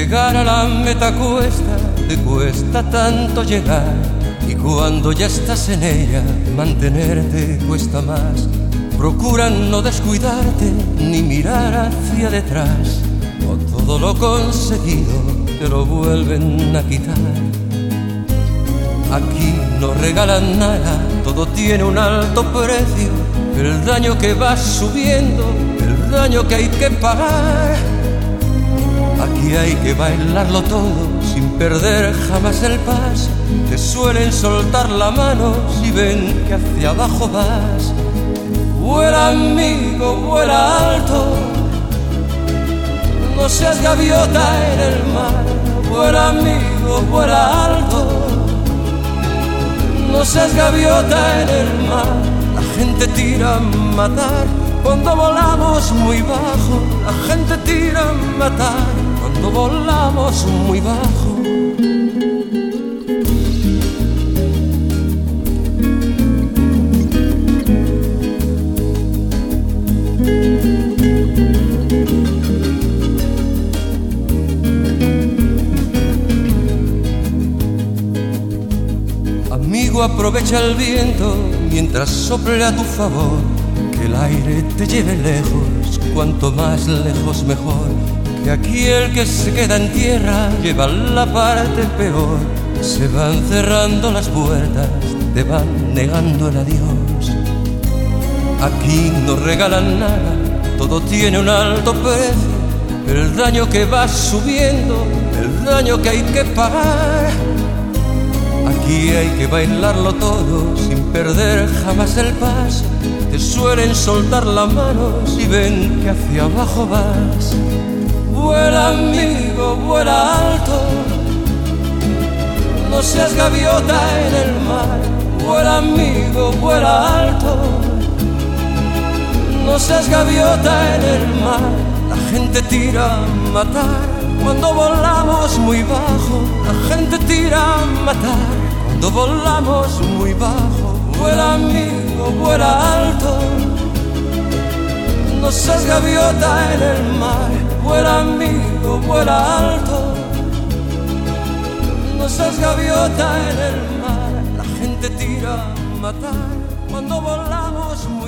Llegar a la meta cuesta, te cuesta tanto llegar, y cuando ya estás en ella, mantenerte cuesta más. Procura no descuidarte ni mirar hacia detrás, o todo lo conseguido te lo vuelven a quitar. Aquí no regalan nada, todo tiene un alto precio, el daño que va subiendo, el daño que hay que pagar. Aquí hay que bailarlo todo sin perder jamás el paso. Te suelen soltar la mano si ven que hacia abajo vas. Vuela amigo, vuela alto, no seas gaviota en el mar. Vuela amigo, vuela alto, no seas gaviota en el mar. La gente tira a matar cuando volamos muy bajo. La gente tira a matar cuando volamos muy bajo. Amigo, aprovecha el viento mientras sople a tu favor, que el aire te lleve lejos, cuanto más lejos mejor. Que aquí el que se queda en tierra lleva la parte peor. Se van cerrando las puertas, te van negando el adiós. Aquí no regalan nada, todo tiene un alto precio, el daño que va subiendo, el daño que hay que pagar. Aquí hay que bailarlo todo sin perder jamás el paso. Te suelen soltar la mano si ven que hacia abajo vas. Vuela amigo, vuela alto, no seas gaviota en el mar. Vuela amigo, vuela alto, no seas gaviota en el mar. La gente tira a matar cuando volamos muy bajo. La gente tira a matar cuando volamos muy bajo. Vuela amigo, vuela alto, no seas gaviota en el mar. Vuela amigo, vuela alto, no seas gaviota en el mar. La gente tira a matar cuando volamos muy